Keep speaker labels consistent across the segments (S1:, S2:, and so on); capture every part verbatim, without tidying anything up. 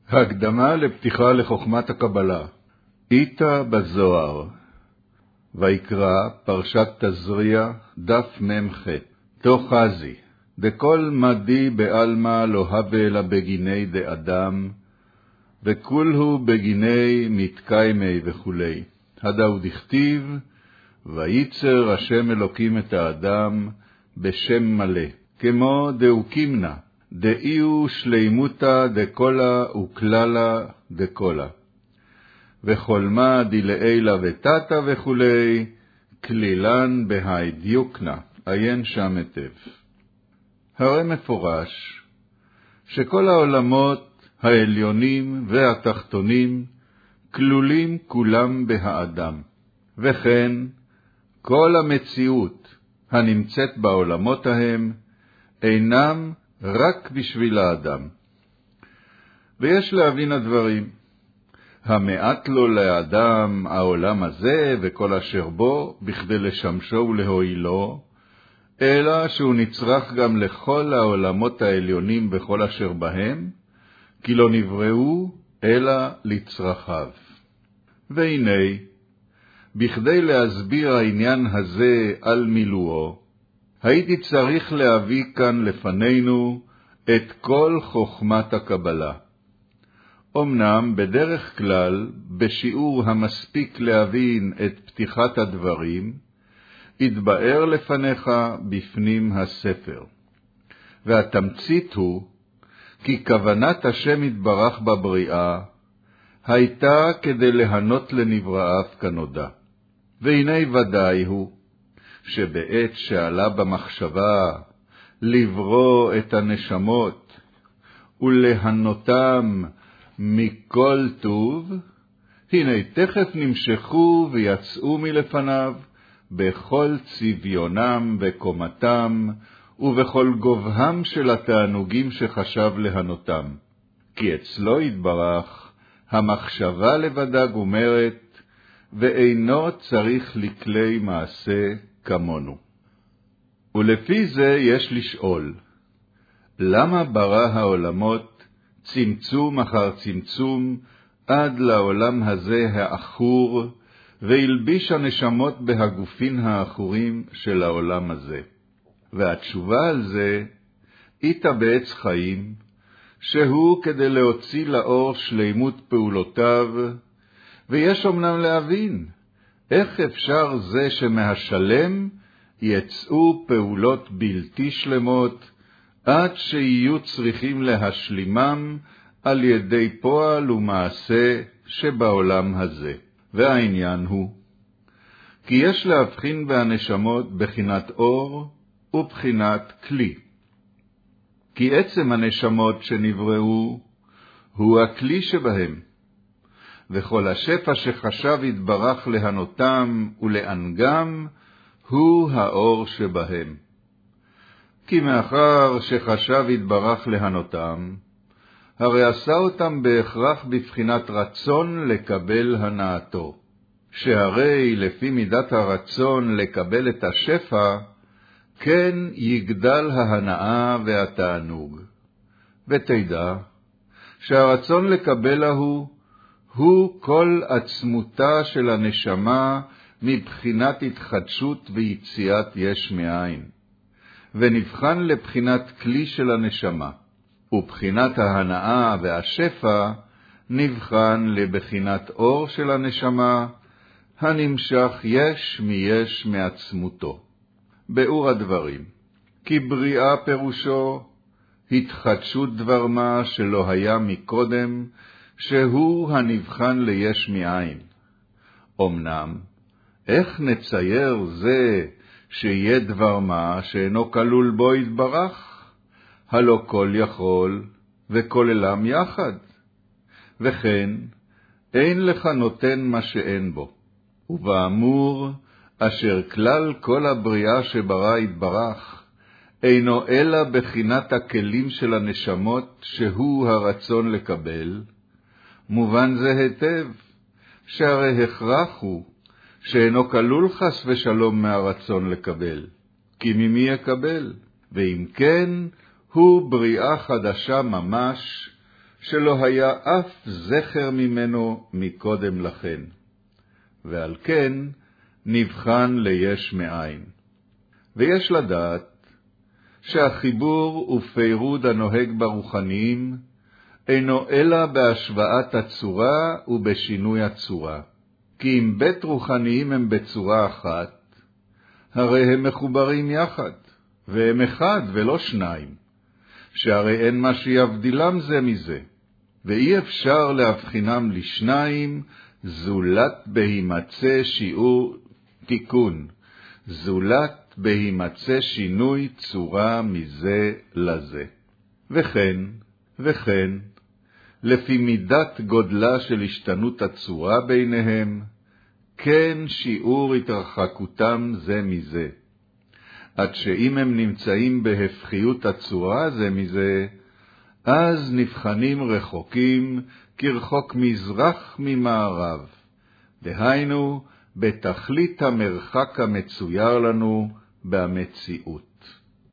S1: הקדמה לפתיחה לחוכמת הקבלה. איתה בזוהר. ויקרא פרשת תזריע דף ממח. תוחזי. דכל מדי בעלמא לא הווה אלא בגיני דאדם, וכולהו בגיני מתקיימי וכולי. הדאו דכתיב, וייצר השם אלוקים את האדם בשם מלא, כמו דאוקימנה, דאיהו שלימותה דקולה וכללה דקולה. וחולמה דילאילה ותתה וכולי, כלילן בהידיוקנה, עיין שם היטב. הרי מפורש שכל העולמות העליונים והתחתונים כלולים כולם בהאדם, וכן כל המציאות הנמצאת בעולמות ההם אינם רק בשביל האדם. ויש להבין הדברים. המעט לו לאדם העולם הזה וכל אשר בו בכדי לשמשו ולהועילו, אלא שהוא נצרך גם לכל העולמות העליונים בכל אשר בהם, כי לא נבראו אלא לצרכיו. והנה, בכדי להסביר העניין הזה על מילואו, הייתי צריך להביא כאן לפנינו את כל חוכמת הקבלה. אמנם בדרך כלל, בשיעור המספיק להבין את פתיחת הדברים, יתבאר לפניך בפנים הספר. והתמצית הוא, כי כוונת השם יתברך בבריאה, הייתה כדי להנות לנבראיו כנודע. והנה ודאי הוא, שבעת שעלה במחשבה לברוא את הנשמות ולהנותם מכל טוב, הנה תכף נמשכו ויצאו מלפניו בכל צביונם וקומתם ובכל גובהם של התענוגים שחשב להנותם. כי אצלו יתברך המחשבה לבדה גומרת, ואינו צריך לכלי מעשה כמונו. ולפי זה יש לשאול, למה ברא העולמות צמצום אחר צמצום עד לעולם הזה האחור, והלביש הנשמות בהגופין האחורים של העולם הזה? והתשובה על זה, איתה בעץ חיים, שהוא כדי להוציא לאור שלימות פעולותיו, ויש אמנם להבין, איך אפשר זה שמהשלם יצאו פעולות בלתי שלמות, עד שיהיו צריכים להשלימם על ידי פועל ומעשה שבעולם הזה. והעניין הוא, כי יש להבחין בהנשמות בחינת אור ובחינת כלי. כי עצם הנשמות שנבראו הוא הכלי שבהם, וכל השפע שחשב יתברך להנותם ולענגם הוא האור שבהם. כי מאחר שחשב יתברך להנותם, הרי עשה אותם בהכרח בבחינת רצון לקבל הנאתו, שהרי לפי מידת הרצון לקבל את השפע, כן יגדל ההנאה והתענוג. ותדע שהרצון לקבל ההוא, הוא כל עצמותה של הנשמה מבחינת התחדשות ויציאת יש מאין, ונבחן לבחינת כלי של הנשמה, ובחינת ההנאה והשפע נבחן לבחינת אור של הנשמה, הנמשך יש מיש מעצמותו. באור הדברים, כי בריאה פירושו התחדשות דבר מה שלא היה מקודם, שהוא הנבחן ליש מאין. אמנם, איך נצייר זה שיהיה דבר מה שאינו כלול בו יתברך? הלא כל יכול וכוללם יחד. וכן, אין לך נותן מה שאין בו. ובאמור, אשר כלל כל הבריאה שברא יתברך, אינו אלא בחינת הכלים של הנשמות שהוא הרצון לקבל, מובן זה היטב, שהרי הכרח הוא, שאינו כלול חס ושלום מהרצון לקבל, כי ממי יקבל? ואם כן, הוא בריאה חדשה ממש, שלא היה אף זכר ממנו מקודם לכן. ועל כן נבחן ליש מאין. ויש לדעת שהחיבור ופירוד הנוהג ברוחניים אינו אלא בהשוואת הצורה ובשינוי הצורה. כי אם בית רוחניים הם בצורה אחת, הרי הם מחוברים יחד, והם אחד ולא שניים, שהרי אין מה שיבדילם זה מזה, ואי אפשר להבחינם לשניים, זולת בהימצא שיעור תיקון, זולת בהימצא שינוי צורה מזה לזה. וכן, וכן, לפי מידת גודלה של השתנות הצורה ביניהם, כן שיעור התרחקותם זה מזה. עד שאם הם נמצאים בהפחיות הצורה זה מזה, אז נבחנים רחוקים כרחוק מזרח ממערב, דהיינו בתכלית המרחק המצויר לנו במציאות.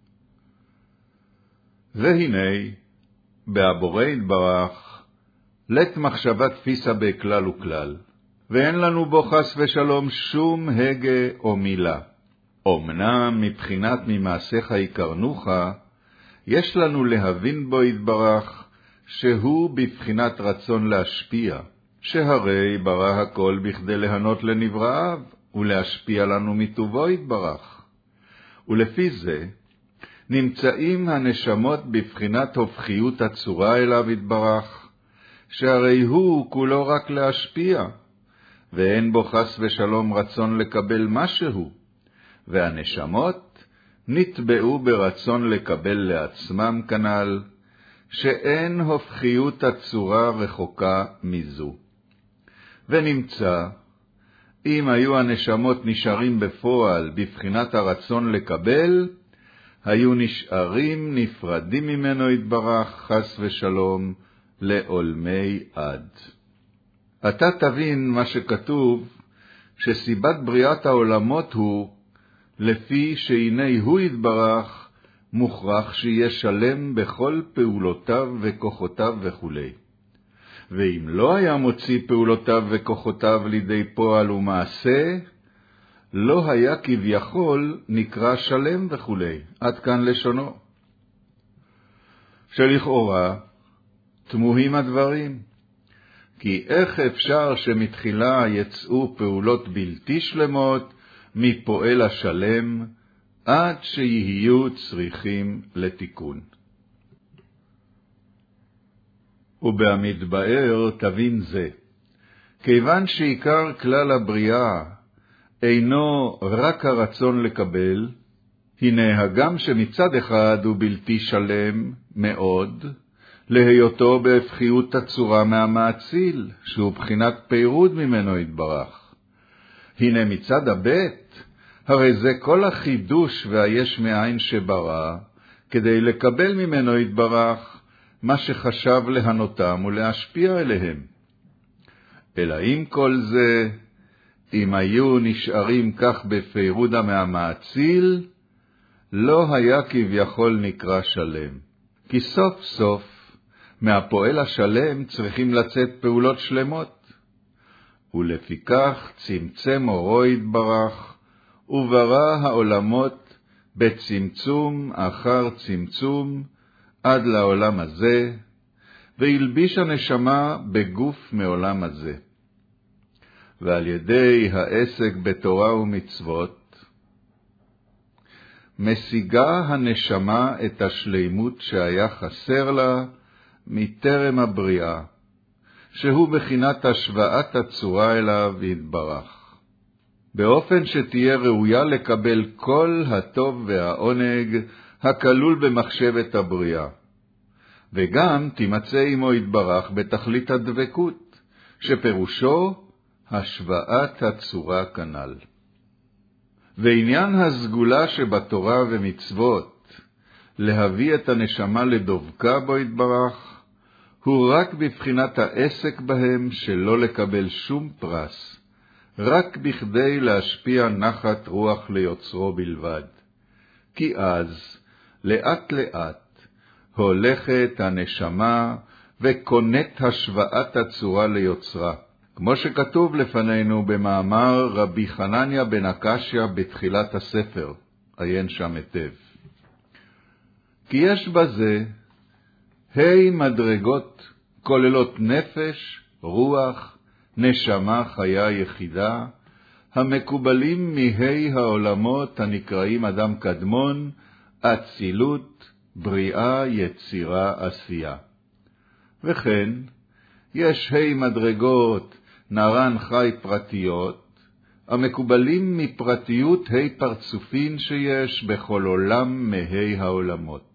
S1: והנה, בהבורא יתברך, לית מחשבה תפיסה בכלל וכלל, ואין לנו בו חס ושלום שום הגה או מילה. אמנם מבחינת ממעשיך יקרנוך, יש לנו להבין בו יתברך, שהוא בבחינת רצון להשפיע, שהרי ברא הכל בכדי להנות לנבראיו, ולהשפיע לנו מטובו יתברך. ולפי זה, נמצאים הנשמות בבחינת הופכיות הצורה אליו יתברך, שהרי הוא כולו רק להשפיע, ואין בו חס ושלום רצון לקבל משהו, והנשמות נטבעו ברצון לקבל לעצמם כנל, שאין הופכיות הצורה רחוקה מזו. ונמצא, אם היו הנשמות נשארים בפועל בבחינת הרצון לקבל, היו נשארים נפרדים ממנו יתברך חס ושלום לעולמי עד. אתה תבין מה שכתוב, שסיבת בריאת העולמות הוא, לפי שהנה הוא יתברך, מוכרח שיהיה שלם בכל פעולותיו וכוחותיו וכו'. ואם לא היה מוציא פעולותיו וכוחותיו לידי פועל ומעשה, לא היה כביכול נקרא שלם וכו'. עד כאן לשונו. שלכאורה תמוהים הדברים, כי איך אפשר שמתחילה יצאו פעולות בלתי שלמות מפועל השלם, עד שיהיו צריכים לתיקון. ובהמתבאר תבין זה, כיוון שעיקר כלל הבריאה אינו רק הרצון לקבל, הנה הגם שמצד אחד הוא בלתי שלם מאוד, להיותו בהפכיות הצורה מהמאציל, שהוא בחינת פירוד ממנו יתברך. הנה מצד הבית, הרי זה כל החידוש והיש מאין שברא, כדי לקבל ממנו יתברך מה שחשב להנותם ולהשפיע אליהם. אלא עם כל זה, אם היו נשארים כך בפירודה מהמאציל, לא היה כביכול נקרא שלם. כי סוף סוף, מהפועל השלם צריכים לצאת פעולות שלמות. ולפיכך צמצם אורו יתברך, וברא העולמות בצמצום אחר צמצום עד לעולם הזה, והלביש הנשמה בגוף מעולם הזה. ועל ידי העסק בתורה ומצוות, משיגה הנשמה את השלימות שהיה חסר לה מטרם הבריאה, שהוא בחינת השוואת הצורה אליו יתברך, באופן שתהיה ראויה לקבל כל הטוב והעונג הכלול במחשבת הבריאה, וגם תימצא עמו יתברך בתכלית הדבקות, שפירושו השוואת הצורה כנ"ל. ועניין הסגולה שבתורה ומצוות, להביא את הנשמה לדבקה בו יתברך, הוא רק בבחינת העסק בהם שלא לקבל שום פרס, רק בכדי להשפיע נחת רוח ליוצרו בלבד. כי אז, לאט לאט, הולכת הנשמה וקונת השוואת הצורה ליוצרה, כמו שכתוב לפנינו במאמר רבי חנניה בן הקשיא בתחילת הספר, עיין שם היטב. כי יש בזה ה' מדרגות כוללות נפש, רוח, נשמה חיה יחידה, המקובלים מהי העולמות הנקראים אדם קדמון, אצילות, בריאה, יצירה, עשייה. וכן, יש ה' מדרגות נערן חי פרטיות, המקובלים מפרטיות ה' פרצופין שיש בכל עולם מהי העולמות.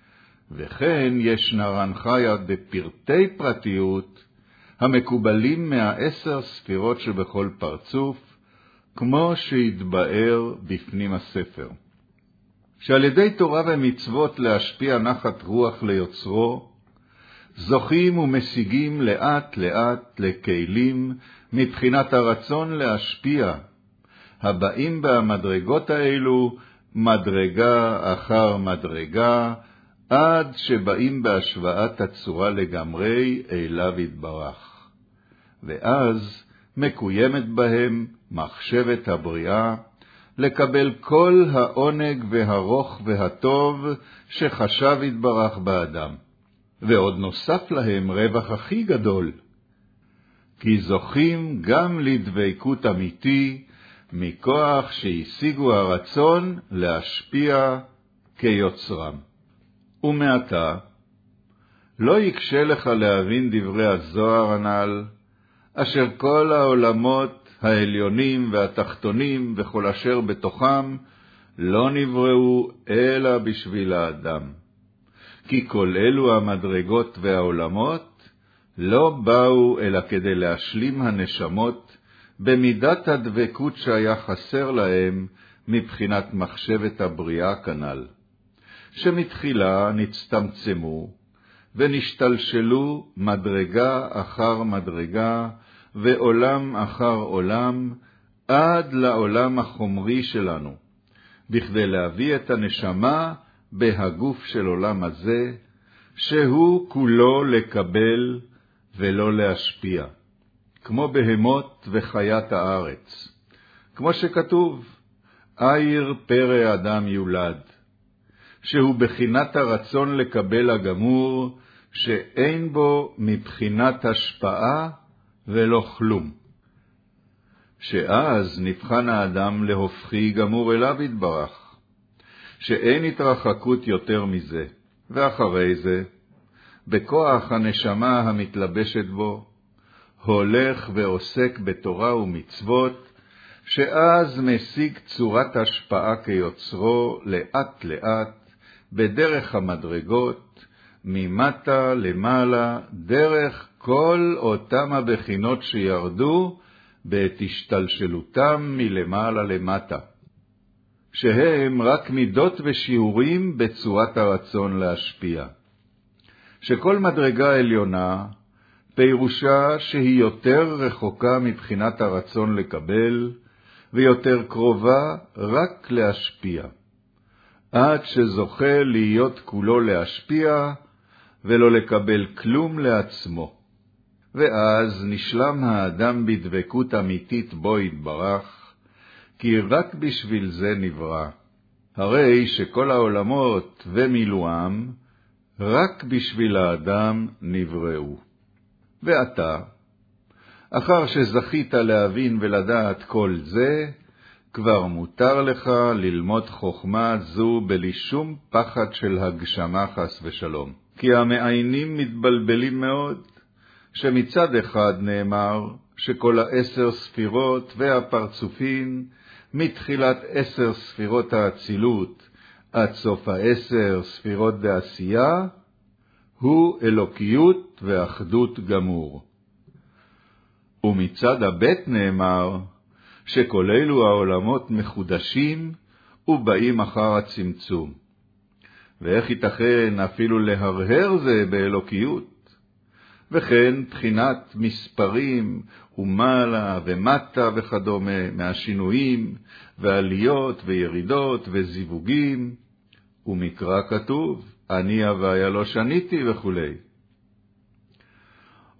S1: וכן יש נערן חיה בפרטי פרטיות, המקובלים מהעשר ספירות שבכל פרצוף, כמו שהתבאר בפנים הספר. שעל ידי תורה ומצוות להשפיע נחת רוח ליוצרו, זוכים ומשיגים לאט לאט לכלים מבחינת הרצון להשפיע, הבאים במדרגות האלו מדרגה אחר מדרגה, עד שבאים בהשוואת הצורה לגמרי אליו יתברך. ואז מקוימת בהם מחשבת הבריאה, לקבל כל העונג והרוך והטוב שחשב יתברך באדם. ועוד נוסף להם רווח הכי גדול, כי זוכים גם לדבקות אמיתי, מכוח שהשיגו הרצון להשפיע כיוצרם. ומעתה, לא יקשה לך להבין דברי הזוהר הנ"ל, אשר כל העולמות העליונים והתחתונים וכל אשר בתוכם לא נבראו אלא בשביל האדם. כי כל אלו המדרגות והעולמות לא באו אלא כדי להשלים הנשמות במידת הדבקות שהיה חסר להם מבחינת מחשבת הבריאה כנ"ל, שמתחילה נצטמצמו ונשתלשלו מדרגה אחר מדרגה ועולם אחר עולם עד לעולם החומרי שלנו, בכדי להביא את הנשמה בהגוף של עולם הזה, שהוא כולו לקבל ולא להשפיע, כמו בהמות וחיית הארץ, כמו שכתוב, עיר פרא אדם יולד, שהוא בחינת הרצון לקבל הגמור, שאין בו מבחינת השפעה ולא כלום. שאז נבחן האדם להופכי גמור אליו יתברך, שאין התרחקות יותר מזה, ואחרי זה, בכוח הנשמה המתלבשת בו, הולך ועוסק בתורה ומצוות, שאז משיג צורת השפעה כיוצרו לאט לאט, בדרך המדרגות, ממטה למעלה, דרך כל אותם הבחינות שירדו, בעת השתלשלותם מלמעלה למטה, שהם רק מידות ושיעורים בצורת הרצון להשפיע. שכל מדרגה עליונה, פירושה שהיא יותר רחוקה מבחינת הרצון לקבל, ויותר קרובה רק להשפיע, עד שזוכה להיות כולו להשפיע, ולא לקבל כלום לעצמו. ואז נשלם האדם בדבקות אמיתית בו יתברך, כי רק בשביל זה נברא. הרי שכל העולמות ומילואם, רק בשביל האדם נבראו. ואתה, אחר שזכית להבין ולדעת כל זה, כבר מותר לך ללמוד חוכמה זו בלי שום פחד של הגשמה חס ושלום. כי המעיינים מתבלבלים מאוד, שמצד אחד נאמר שכל העשר ספירות והפרצופין, מתחילת עשר ספירות האצילות עד סוף העשר ספירות בעשייה, הוא אלוקיות ואחדות גמור. ומצד הבית נאמר שכל אלו העולמות מחודשים ובאים אחר הצמצום. ואיך ייתכן אפילו להרהר זה באלוקיות? וכן בחינת מספרים ומעלה ומטה וכדומה מהשינויים ועליות וירידות וזיווגים, ומקרא כתוב, אני הוויה לא שניתי וכו'.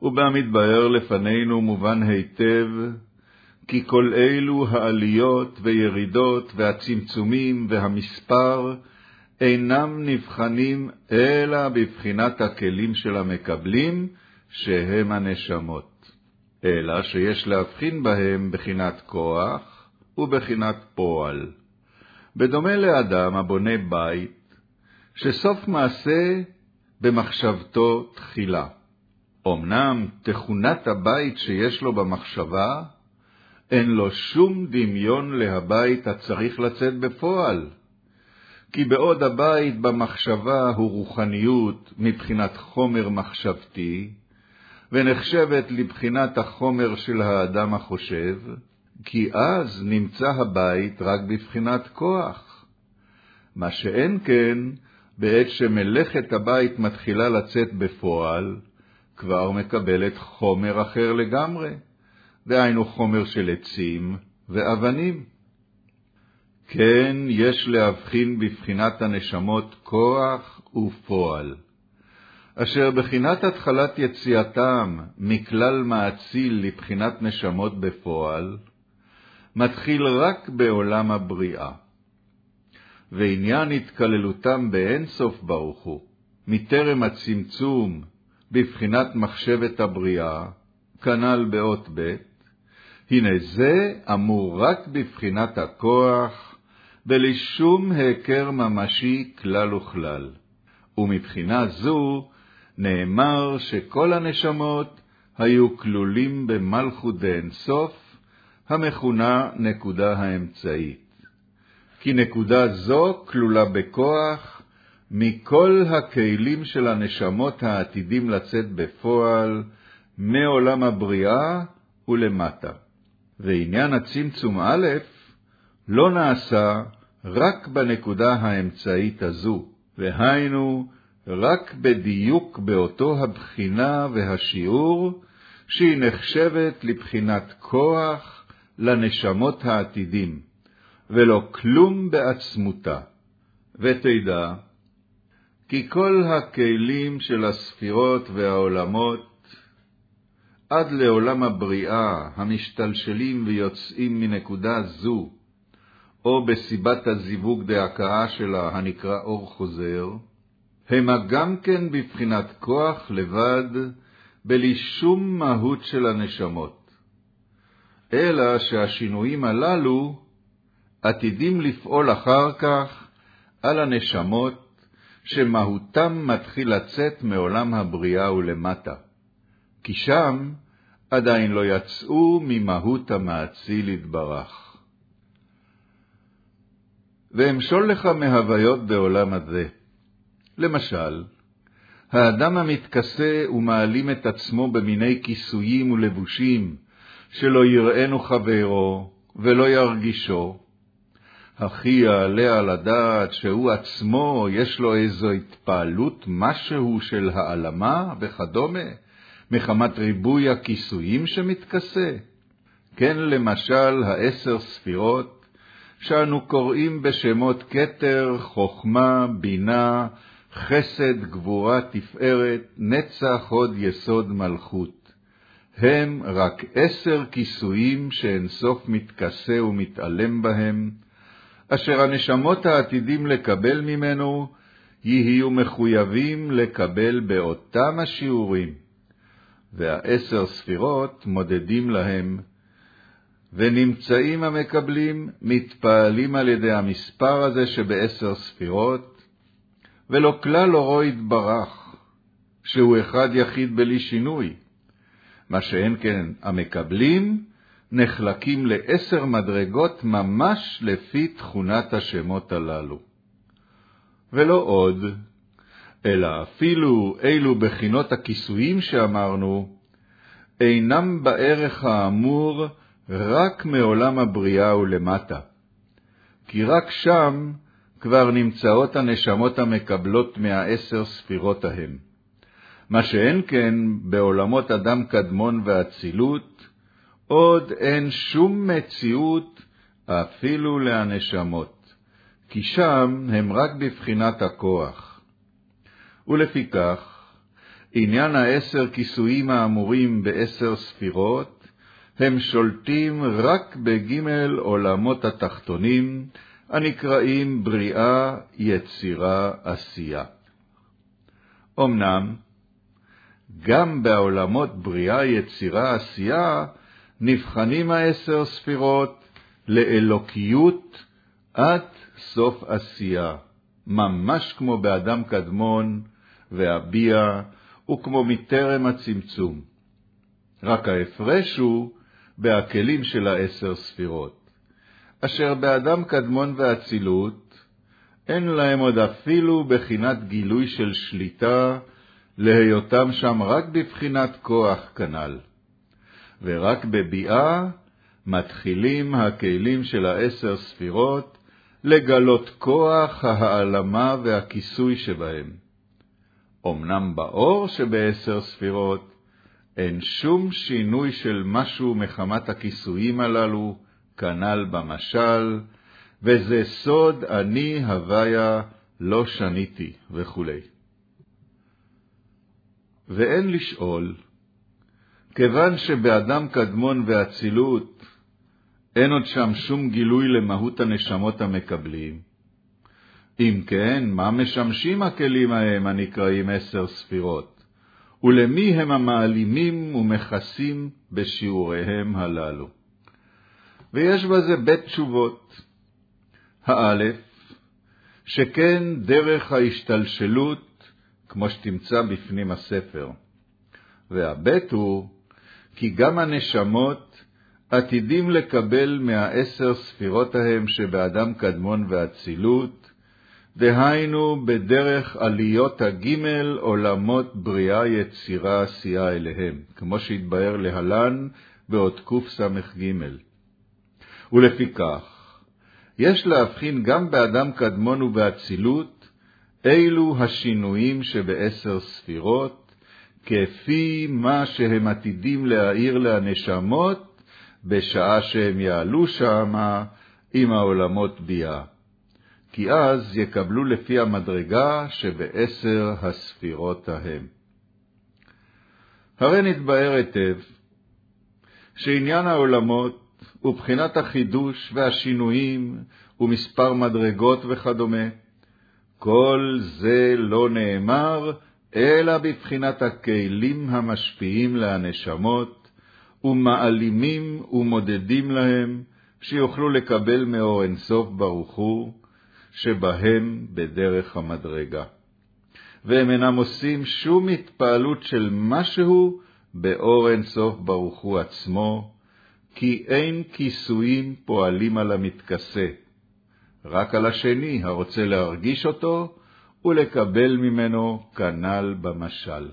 S1: ובמתבהר לפנינו מובן היטב, כי כל אלו העליות וירידות והצמצומים והמספר אינם נבחנים אלא בבחינת הכלים של המקבלים, שהם הנשמות, אלא שיש להבחין בהם בחינת כוח ובחינת פועל. בדומה לאדם הבונה בית, שסוף מעשה במחשבתו תחילה. אמנם תכונת הבית שיש לו במחשבה, אין לו שום דמיון להבית הצריך לצאת בפועל. כי בעוד הבית במחשבה הוא רוחניות מבחינת חומר מחשבתי, ונחשבת לבחינת החומר של האדם החושב, כי אז נמצא הבית רק בבחינת כוח. מה שאין כן, בעת שמלאכת הבית מתחילה לצאת בפועל, כבר מקבלת חומר אחר לגמרי, דהיינו חומר של עצים ואבנים. כן, יש להבחין בבחינת הנשמות כוח ופועל, אשר בחינת התחלת יציאתם מכלל מאציל לבחינת נשמות בפועל, מתחיל רק בעולם הבריאה. ועניין התקללותם באין סוף ברוך הוא, מטרם הצמצום בבחינת מחשבת הבריאה, כנ"ל באות ב', הנה זה אמור רק בבחינת הכוח, בלי שום היכר ממשי כלל וכלל. ומבחינה זו נאמר שכל הנשמות היו כלולים במלכות דאין סוף, המכונה נקודה האמצעית. כי נקודה זו כלולה בכוח מכל הכלים של הנשמות העתידים לצאת בפועל, מעולם הבריאה ולמטה. ועניין הצמצום א' לא נעשה רק בנקודה האמצעית הזו, והיינו רק בדיוק באותו הבחינה והשיעור, שהיא נחשבת לבחינת כוח לנשמות העתידים, ולא כלום בעצמותה. ותדע, כי כל הכלים של הספירות והעולמות, עד לעולם הבריאה המשתלשלים ויוצאים מנקודה זו, או בסיבת הזיווג דהכאה שלה הנקרא אור חוזר, המה גם כן בבחינת כוח לבד, בלי שום מהות של הנשמות. אלא שהשינויים הללו עתידים לפעול אחר כך על הנשמות, שמהותם מתחיל לצאת מעולם הבריאה ולמטה, כי שם עדיין לא יצאו ממהות המאציל יתברך. ואמשול לך מהוויות בעולם הזה. למשל, האדם המתכסה ומעלים את עצמו במיני כיסויים ולבושים, שלא יראינו חברו ולא ירגישו, הכי יעלה על הדעת שהוא עצמו יש לו איזו התפעלות משהו של העלמה וכדומה, מחמת ריבוי הכיסויים שמתכסה. כן, למשל העשר ספירות, שאנו קוראים בשמות כתר, חוכמה, בינה, חסד, גבורה, תפארת, נצח, הוד, יסוד, מלכות. הם רק עשר כיסויים שאין סוף מתכסה ומתעלם בהם, אשר הנשמות העתידים לקבל ממנו יהיו מחויבים לקבל באותם השיעורים. והעשר ספירות מודדים להם, ונמצאים המקבלים מתפעלים על ידי המספר הזה שבעשר ספירות, ולא כלל אורו יתברך, שהוא אחד יחיד בלי שינוי. מה שאין כן המקבלים נחלקים לעשר מדרגות ממש לפי תכונת השמות הללו. ולא עוד, אלא אפילו אילו בחינות הכיסויים שאמרנו, אינם בערך האמור רק מעולם הבריאה ולמטה. כי רק שם כבר נמצאות הנשמות המקבלות מהעשר ספירות ההם. מה שאין כן בעולמות אדם קדמון ואצילות, עוד אין שום מציאות אפילו להנשמות, כי שם הם רק בבחינת הכוח. ולפיכך, עניין העשר כיסויים האמורים בעשר ספירות, הם שולטים רק בג' עולמות התחתונים, הנקראים בריאה, יצירה, עשייה. אמנם, גם בעולמות בריאה, יצירה, עשייה, נבחנים העשר ספירות לאלוקיות עד סוף עשייה, ממש כמו באדם קדמון והביע, וכמו מטרם הצמצום. רק ההפרש הוא בהכלים של העשר ספירות, אשר באדם קדמון והצילות, אין להם עוד אפילו בחינת גילוי של שליטה, להיותם שם רק בבחינת כוח כנל. ורק בביאה מתחילים הכלים של העשר ספירות לגלות כוח ההעלמה והכיסוי שבהם. אמנם באור שבעשר ספירות אין שום שינוי של משהו מחמת הכיסויים הללו, כנל במשל, וזה סוד אני הוויה לא שניתי וכו'. ואין לשאול, כיוון שבאדם קדמון והצילות אין עוד שם שום גילוי למהות הנשמות המקבלים, אם כן, מה משמשים הכלים ההם הנקראים עשר ספירות, ולמי הם המעלימים ומכסים בשיעוריהם הללו? ויש בזה בית תשובות. האלף, שכן דרך ההשתלשלות, כמו שתמצא בפנים הספר. והבית הוא, כי גם הנשמות עתידים לקבל מהעשר ספירות ההם שבאדם קדמון והצילות, דהיינו בדרך עליות הגימל עולמות בריאה יצירה עשייה אליהם, כמו שהתבהר להלן בעוד קוף סמך גימל. ולפיכך, יש להבחין גם באדם קדמון ובאצילות, אילו השינויים שבעשר ספירות, כפי מה שהם עתידים להאיר להנשמות, בשעה שהם יעלו שמה עם העולמות ביאה. כי אז יקבלו לפי המדרגה שבעשר הספירות ההם. הרי נתבהר היטב, שעניין העולמות ובחינת החידוש והשינויים ומספר מדרגות וכדומה, כל זה לא נאמר אלא בבחינת הכלים המשפיעים להנשמות ומעלימים ומודדים להם שיוכלו לקבל מאור אינסוף ברוך הוא שבהם בדרך המדרגה. והם אינם עושים שום התפעלות של משהו באור אינסוף ברוך הוא עצמו, כי אין כיסויים פועלים על המתכסה, רק על השני הרוצה להרגיש אותו ולקבל ממנו כנל במשל.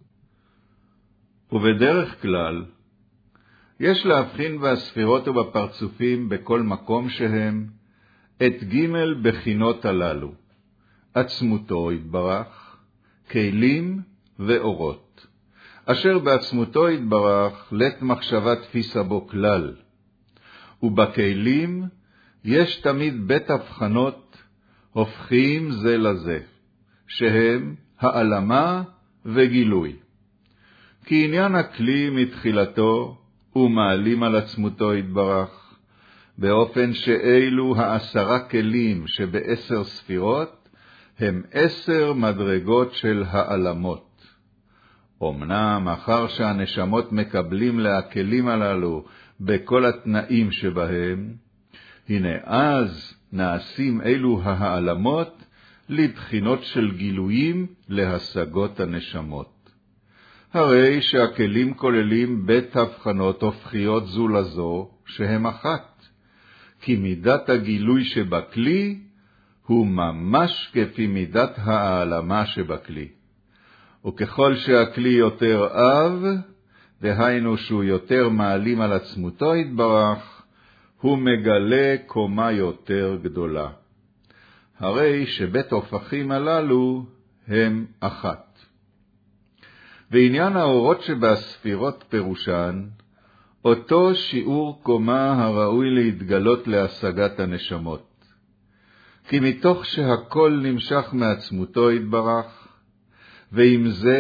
S1: ובדרך כלל, יש להבחין בספירות ובפרצופים בכל מקום שהם, את ג' בחינות הללו, עצמותו יתברך, כלים ואורות, אשר בעצמותו יתברך לית מחשבה תפיסה בו כלל, ובכלים יש תמיד בית הבחנות הופכים זה לזה, שהם העלמה וגילוי. כי עניין הכלי מתחילתו הוא מעלים על עצמותו יתברך, באופן שאלו העשרה כלים שבעשר ספירות הם עשר מדרגות של העלמות. אמנם אחר שהנשמות מקבלים להכלים הללו בכל התנאים שבהם, הנה אז נעשים אלו העלמות לבחינות של גילויים להשגות הנשמות. הרי שהכלים כוללים בית הבחנות הופכיות זו לזו שהם אחת, כי מידת הגילוי שבכלי הוא ממש כפי מידת העלמה שבכלי. וככל שהכלי יותר אב, דהיינו שהוא יותר מעלים על עצמותו יתברך, הוא מגלה קומה יותר גדולה. הרי שבית הופכים הללו הם אחת. ועניין האורות שבספירות פירושן, אותו שיעור קומה הראוי להתגלות להשגת הנשמות. כי מתוך שהכל נמשך מעצמותו יתברך, ועם זה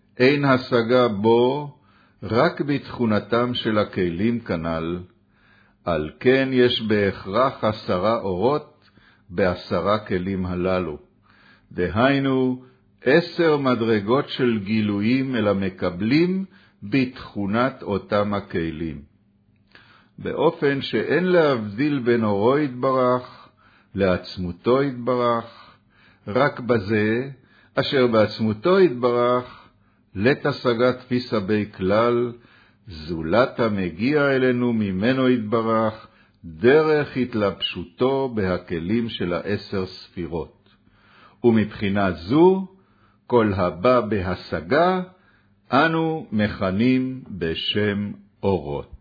S1: אין השגה בו רק בתכונתם של הכלים כנ"ל, על כן יש בהכרח עשרה אורות בעשרה כלים הללו. דהיינו, עשר מדרגות של גילויים אל המקבלים בתכונת אותם הכלים. באופן שאין להבדיל בין אורו יתברך לעצמותו יתברך, רק בזה, אשר בעצמותו יתברך, לת השגת תפיסה בי כלל, זולת המגיע אלינו ממנו יתברך, דרך התלבשותו בהכלים של העשר ספירות. ומבחינה זו, כל הבא בהשגה, אנו מכנים בשם אורות.